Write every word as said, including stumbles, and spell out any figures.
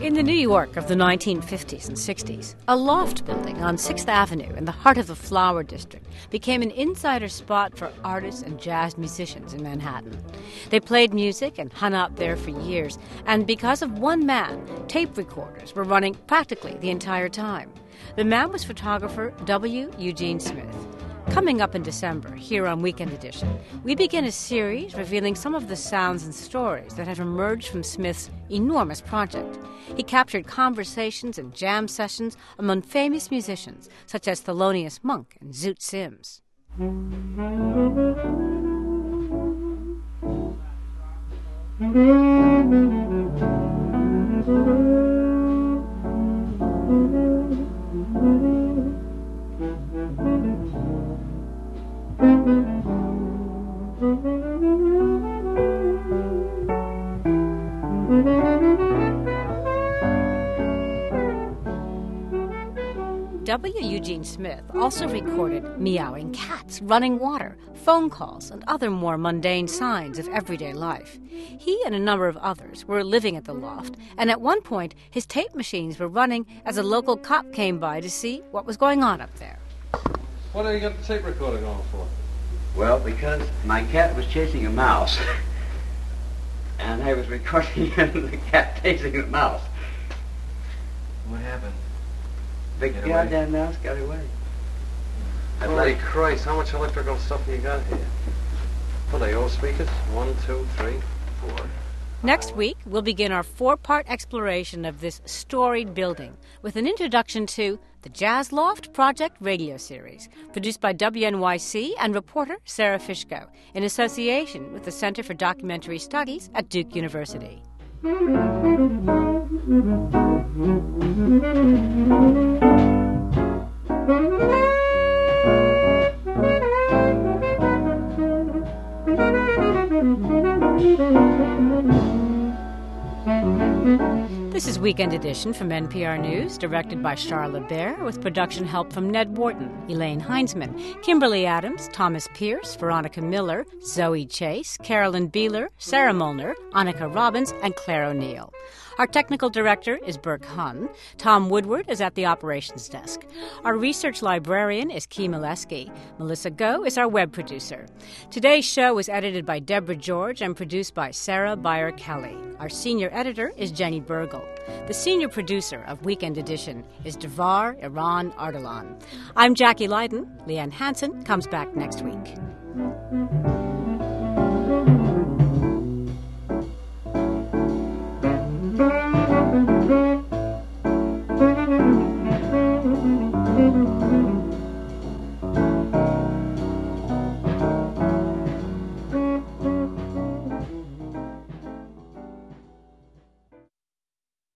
In the New York of the nineteen fifties and sixties, a loft building on sixth Avenue in the heart of the Flower District became an insider spot for artists and jazz musicians in Manhattan. They played music and hung out there for years, and because of one man, tape recorders were running practically the entire time. The man was photographer W. Eugene Smith. Coming up in December, here on Weekend Edition, we begin a series revealing some of the sounds and stories that have emerged from Smith's enormous project. He captured conversations and jam sessions among famous musicians such as Thelonious Monk and Zoot Sims. W. Eugene Smith also recorded meowing cats, running water, phone calls, and other more mundane signs of everyday life. He and a number of others were living at the loft, and at one point his tape machines were running as a local cop came by to see what was going on up there. What have you got the tape recorder going for? Well, because my cat was chasing a mouse, and I was recording the cat chasing the mouse. What happened? The Get goddamn away. mouse got away. I Holy like- Christ, how much electrical stuff have you got here? What are they, all speakers? One, two, three, four. Next week, we'll begin our four-part exploration of this storied building with an introduction to the Jazz Loft Project radio series, produced by W N Y C and reporter Sarah Fishko, in association with the Center for Documentary Studies at Duke University. This is Weekend Edition from N P R News, directed by Charla Bear, with production help from Ned Wharton, Elaine Heinzman, Kimberly Adams, Thomas Pierce, Veronica Miller, Zoe Chase, Carolyn Beeler, Sarah Molnar, Annika Robbins, and Claire O'Neill. Our technical director is Burke Hunn. Tom Woodward is at the operations desk. Our research librarian is Kee Mileski. Melissa Goh is our web producer. Today's show was edited by Deborah George and produced by Sarah Byer Kelly. Our senior editor is Jenny Burgle. The senior producer of Weekend Edition is Devar Iran Ardalan. I'm Jackie Leiden. Leanne Hansen comes back next week.